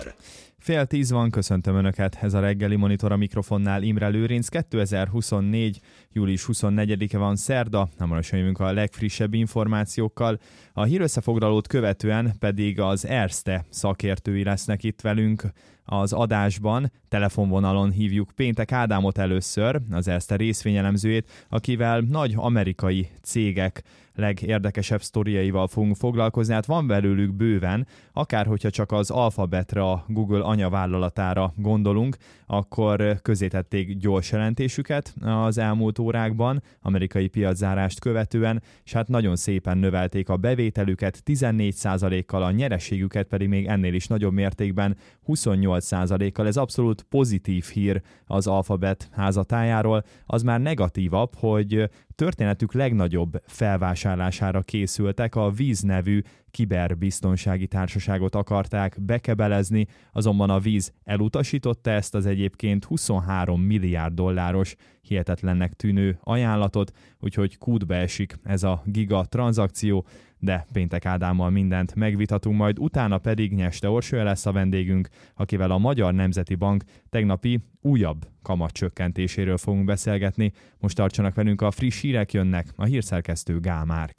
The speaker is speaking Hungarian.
Fél 10 van, köszöntöm Önöket, ez a reggeli monitor, a mikrofonnál Imre Lőrinc. 2024. július 24-e van, szerda, hamarosan jövünk a legfrissebb információkkal. A hírösszefoglalót követően pedig az Erste szakértői lesznek itt velünk az adásban. Telefonvonalon hívjuk Péntek Ádámot először, az Erste részvényelemzőjét, akivel nagy amerikai cégek legérdekesebb sztoriaival fogunk foglalkozni. Hát van belőlük bőven, akár hogyha csak az Alphabetre, a Google anyavállalatára gondolunk, akkor közzétették gyors jelentésüket az elmúlt órákban, amerikai piaczárást követően, és hát nagyon szépen növelték a bevételüket 14%-kal, a nyereségüket pedig még ennél is nagyobb mértékben 28%-kal. Ez abszolút pozitív hír az Alphabet házatájáról. Az már negatívabb, hogy történetük legnagyobb felvásárlására készültek, a Wiz nevű kiberbiztonsági társaságot akarták bekebelezni, azonban a Wiz elutasította ezt az egyébként 23 milliárd dolláros hihetetlennek tűnő ajánlatot, úgyhogy kútba esik ez a giga tranzakció, de Péntek Ádámmal mindent megvitatunk majd, utána pedig Nyeste Orsolya lesz a vendégünk, akivel a Magyar Nemzeti Bank tegnapi újabb kamatcsökkentéséről fogunk beszélgetni. Most tartsanak velünk, a friss hírek jönnek, a hírszerkesztő Gál Márk.